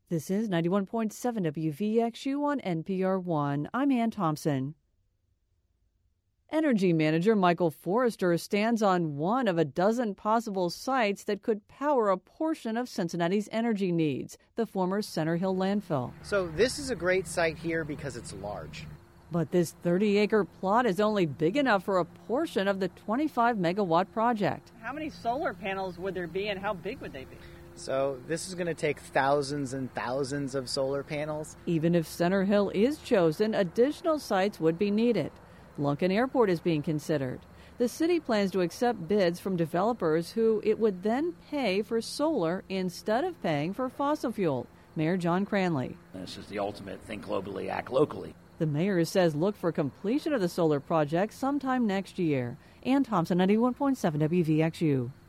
This is 91.7 WVXU on NPR One. I'm Ann Thompson. Energy manager Michael Forrester stands on one of a dozen possible sites that could power a portion of Cincinnati's energy needs, the former Center Hill landfill. So this is a great site here because it's large. But this 30-acre plot is only big enough for a portion of the 25-megawatt project. How many solar panels would there be and how big would they be? So this is going to take thousands and thousands of solar panels. Even if Center Hill is chosen, additional sites would be needed. Lunken Airport is being considered. The city plans to accept bids from developers who it would then pay for solar instead of paying for fossil fuel. Mayor John Cranley. This is the ultimate think globally, act locally. The mayor says look for completion of the solar project sometime next year. Ann Thompson, 91.7 WVXU.